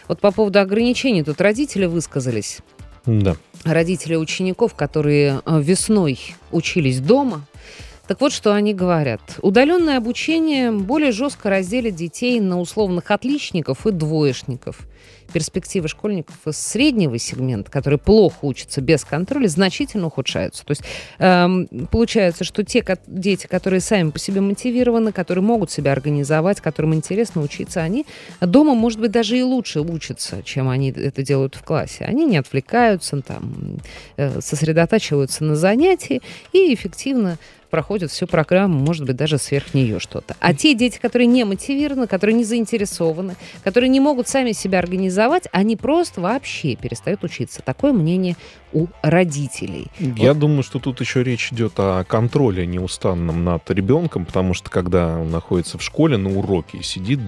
Вот по поводу ограничений тут родители высказались. Да. Родители учеников, которые весной учились дома. Так вот, что они говорят. Удаленное обучение более жестко разделит детей на условных отличников и двоечников. Перспективы школьников из среднего сегмента, которые плохо учатся без контроля, значительно ухудшаются. То есть получается, что те дети, которые сами по себе мотивированы, которые могут себя организовать, которым интересно учиться, они дома, может быть, даже и лучше учатся, чем они это делают в классе. Они не отвлекаются, сосредотачиваются на занятии и эффективно проходят всю программу, может быть, даже сверх нее что-то. А те дети, которые не мотивированы, которые не заинтересованы, которые не могут сами себя организовать, они просто вообще перестают учиться. Такое мнение у родителей. Я думаю, что тут еще речь идет о контроле неустанном над ребенком, потому что когда он находится в школе на уроке и сидит,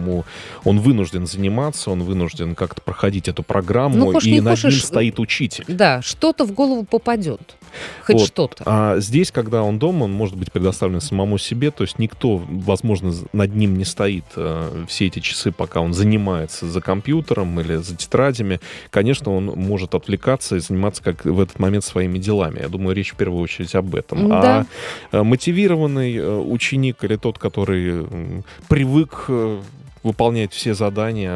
он вынужден заниматься, он вынужден как-то проходить эту программу, и над ним стоит учитель. Да, что-то в голову попадет. Хоть что-то. А здесь, когда он дома, он может быть предоставлен самому себе, то есть никто, возможно, над ним не стоит все эти часы, пока он занимается за компьютером или за тетрадями. Конечно, он может отвлекаться и заниматься как в этот момент своими делами. Я думаю, речь в первую очередь об этом. Да. А мотивированный ученик или тот, который привык выполнять все задания,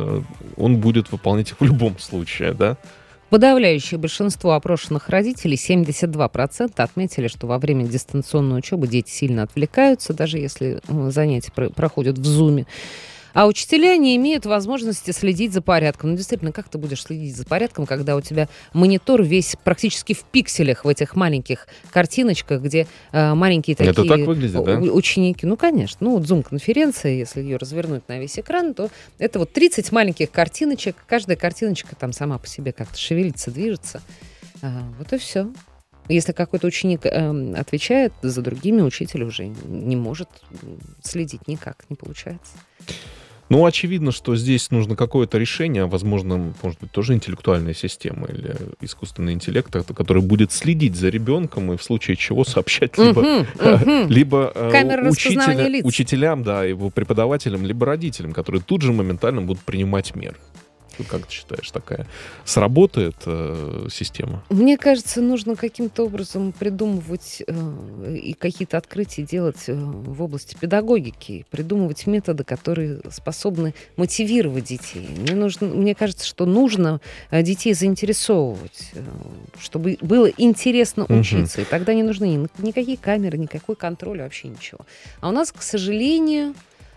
он будет выполнять их в любом случае, да? Подавляющее большинство опрошенных родителей, 72%, отметили, что во время дистанционной учебы дети сильно отвлекаются, даже если занятия проходят в Zoom. А учителя не имеют возможности следить за порядком. Ну, действительно, как ты будешь следить за порядком, когда у тебя монитор весь практически в пикселях, в этих маленьких картиночках, где маленькие такие... Это так выглядит, да? Ученики. Ну, конечно. Ну, вот Zoom-конференция, если ее развернуть на весь экран, то это вот 30 маленьких картиночек. Каждая картиночка там сама по себе как-то шевелится, движется. Вот и все. Если какой-то ученик отвечает за другими, учитель уже не может следить никак, не получается. Ну, очевидно, что здесь нужно какое-то решение, возможно, может быть, тоже интеллектуальная система или искусственный интеллект, который будет следить за ребенком и в случае чего сообщать либо учителям, да, его преподавателям, либо родителям, которые тут же моментально будут принимать меры. Как ты считаешь, сработает система? Мне кажется, нужно каким-то образом придумывать и какие-то открытия делать в области педагогики, придумывать методы, которые способны мотивировать детей. Мне кажется, что нужно детей заинтересовывать, чтобы было интересно учиться. И тогда не нужны никакие камеры, никакой контроль, вообще ничего. А у нас, к сожалению,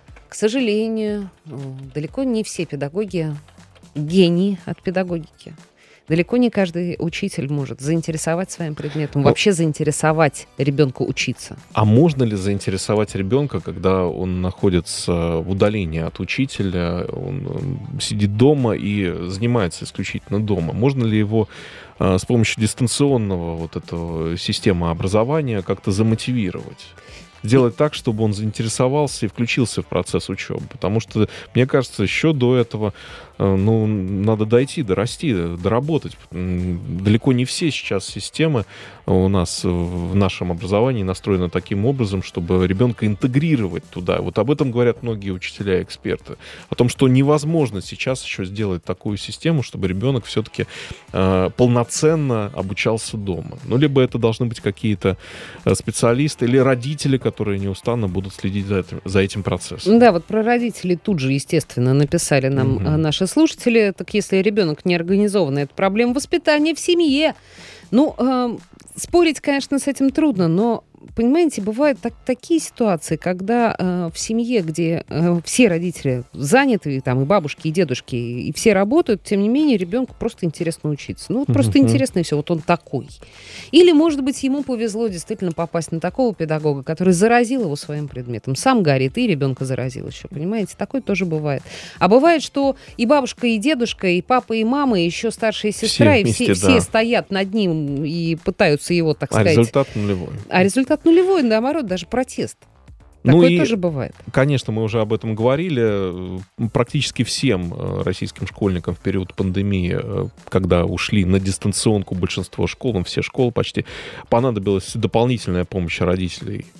далеко не все педагоги гений от педагогики. Далеко не каждый учитель может заинтересовать своим предметом, вообще заинтересовать ребенка учиться. А можно ли заинтересовать ребенка, когда он находится в удалении от учителя, он сидит дома и занимается исключительно дома? Можно ли его с помощью дистанционного этого системы образования как-то замотивировать? Сделать так, чтобы он заинтересовался и включился в процесс учебы. Потому что, мне кажется, еще до этого надо дорасти, доработать. Далеко не все сейчас системы у нас в нашем образовании настроены таким образом, чтобы ребенка интегрировать туда. Вот об этом говорят многие учителя и эксперты. О том, что невозможно сейчас еще сделать такую систему, чтобы ребенок все-таки полноценно обучался дома. Либо это должны быть какие-то специалисты или родители, которые неустанно будут следить за этим процессом. Да, вот про родителей тут же, естественно, написали нам наши слушатели. Так если ребенок не организованный, это проблема воспитания в семье. Спорить, конечно, с этим трудно, но, понимаете, бывают такие ситуации, когда в семье, где все родители заняты, и бабушки, и дедушки, и все работают, тем не менее, ребенку просто интересно учиться. Просто интересно, и все, вот он такой. Или, может быть, ему повезло действительно попасть на такого педагога, который заразил его своим предметом. Сам горит, и ребенка заразил еще, понимаете? Такое тоже бывает. А бывает, что и бабушка, и дедушка, и папа, и мама, и еще старшая сестра, все вместе, все стоят над ним и пытаются его, так сказать... результат нулевой. А результат нулевой, наоборот, даже протест. Такое тоже бывает. Конечно, мы уже об этом говорили. Практически всем российским школьникам в период пандемии, когда ушли на дистанционку большинство школ, все школы почти, понадобилась дополнительная помощь родителей.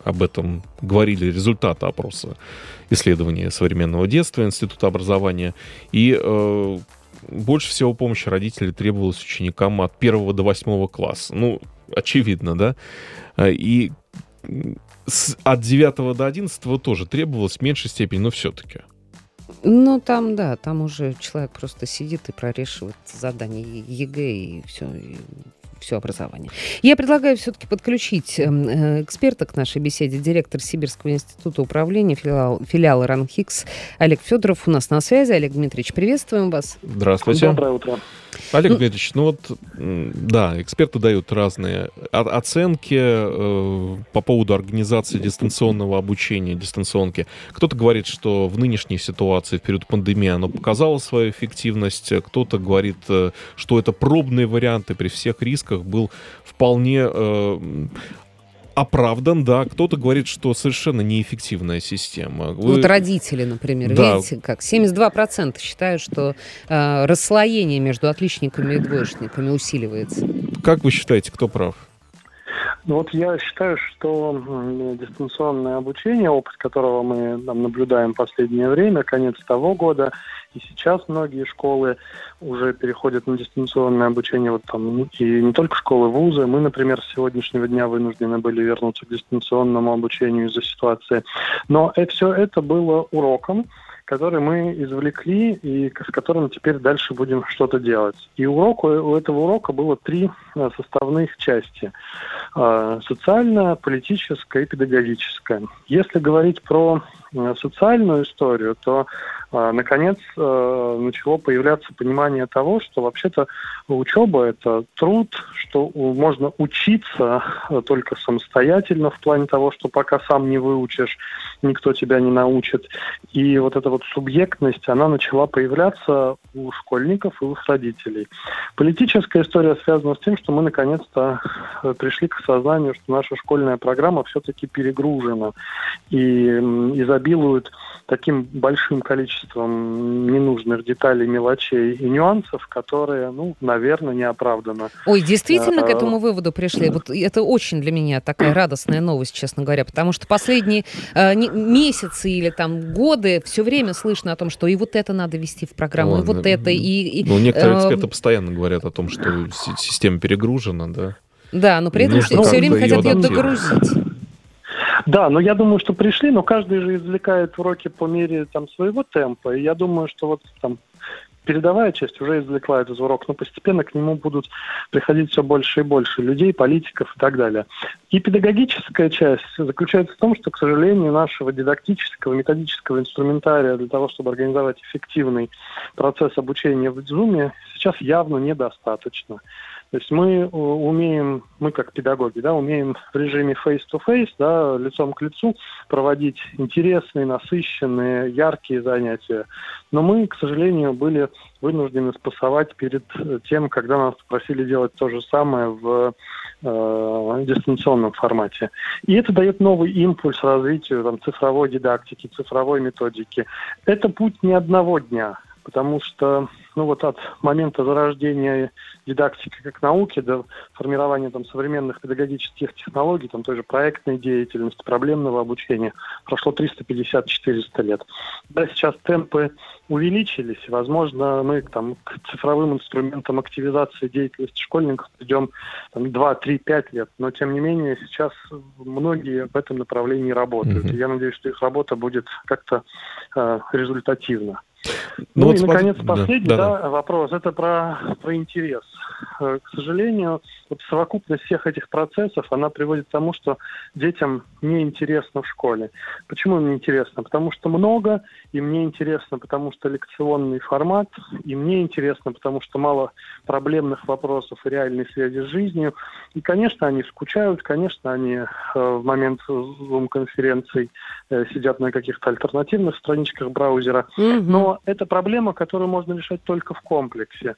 об этом говорили результаты опроса исследования современного детства Института образования. И больше всего помощи родителей требовалось ученикам от 1 до 8 класса. Ну, очевидно, да? И от 9 до 11 тоже требовалось в меньшей степени, но все-таки. Ну, там, да, там уже человек просто сидит и прорешивает задания ЕГЭ и все образование. Я предлагаю все-таки подключить эксперта к нашей беседе, директор Сибирского института управления, филиала РАНХИКС Олег Федоров у нас на связи. Олег Дмитриевич, приветствуем вас. Здравствуйте. Доброе утро. Олег Дмитриевич, да, эксперты дают разные оценки по поводу организации дистанционного обучения, дистанционки. Кто-то говорит, что в нынешней ситуации, в период пандемии, оно показало свою эффективность. Кто-то говорит, что это пробные варианты при всех рисках был вполне оправдан, да. Кто-то говорит, что совершенно неэффективная система. Вот родители, например, да. Видите, как 72% считают, что расслоение между отличниками и двоечниками усиливается. Как вы считаете, кто прав? Ну вот я считаю, что дистанционное обучение, опыт которого мы наблюдаем в последнее время, конец того года, и сейчас многие школы уже переходят на дистанционное обучение, вот там, и не только школы, вузы. Мы, например, с сегодняшнего дня вынуждены были вернуться к дистанционному обучению из-за ситуации. Но все это было уроком, который мы извлекли и с которым теперь дальше будем что-то делать. И у этого урока было 3 составных части. Социальная, политическая и педагогическая. Если говорить про социальную историю, то наконец начало появляться понимание того, что вообще-то учеба – это труд, что можно учиться только самостоятельно в плане того, что пока сам не выучишь, никто тебя не научит. И вот эта вот субъектность, она начала появляться у школьников и у их родителей. Политическая история связана с тем, что мы наконец-то пришли к осознанию, что наша школьная программа все-таки перегружена и изобилует таким большим количеством ненужных деталей, мелочей и нюансов, которые, наверное, не оправданы. Ой, действительно к этому выводу пришли? Вот это очень для меня такая радостная новость, честно говоря, потому что последние месяцы или там годы все время слышно о том, что и вот это надо ввести в программу, и вот это, и... Ну, некоторые эксперты постоянно говорят о том, что система перегружена, да? Да, но при этом все время хотят ее догрузить. Да, но я думаю, что пришли, но каждый же извлекает уроки по мере своего темпа. И я думаю, что передовая часть уже извлекла этот урок, но постепенно к нему будут приходить все больше и больше людей, политиков и так далее. И педагогическая часть заключается в том, что, к сожалению, нашего дидактического, методического инструментария для того, чтобы организовать эффективный процесс обучения в Zoom, сейчас явно недостаточно. То есть мы как педагоги, умеем в режиме face-to-face, лицом к лицу проводить интересные, насыщенные, яркие занятия. Но мы, к сожалению, были вынуждены спасовать перед тем, когда нас просили делать то же самое в дистанционном формате. И это дает новый импульс развитию цифровой дидактики, цифровой методики. Это путь не одного дня. Потому что от момента зарождения дидактики как науки до формирования современных педагогических технологий, той же проектной деятельности, проблемного обучения, прошло 350-400 лет. Да, сейчас темпы увеличились, и, возможно, мы к цифровым инструментам активизации деятельности школьников придем 2, 3, 5 лет, но, тем не менее, сейчас многие в этом направлении работают. И я надеюсь, что их работа будет как-то результативна. И, наконец, последний вопрос. Это про интерес. К сожалению, совокупность всех этих процессов, она приводит к тому, что детям неинтересно в школе. Почему им неинтересно? Потому что много, им неинтересно, потому что лекционный формат, им неинтересно, потому что мало проблемных вопросов и реальной связи с жизнью. И, конечно, они скучают, конечно, они в момент Zoom-конференций сидят на каких-то альтернативных страничках браузера. Но это проблема, которую можно решать только в комплексе.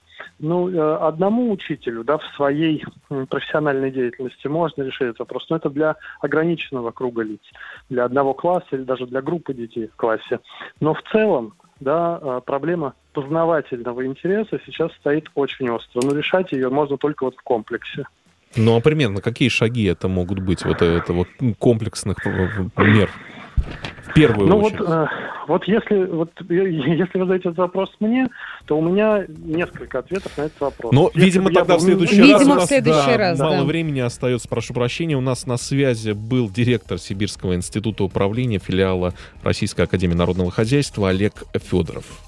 Одному учителю, в своей профессиональной деятельности можно решить этот вопрос, но это для ограниченного круга лиц, для одного класса или даже для группы детей в классе. Но в целом, проблема познавательного интереса сейчас стоит очень остро, но решать ее можно только в комплексе. Ну, а примерно какие шаги это могут быть, вот это вот комплексных мер? В первую очередь. Если вы задаете этот вопрос мне, то у меня несколько ответов на этот вопрос. Но, видимо, тогда в следующий раз. Видимо, в следующий раз, да. Мало времени остается, прошу прощения. У нас на связи был директор Сибирского института управления филиала Российской академии народного хозяйства Олег Федоров.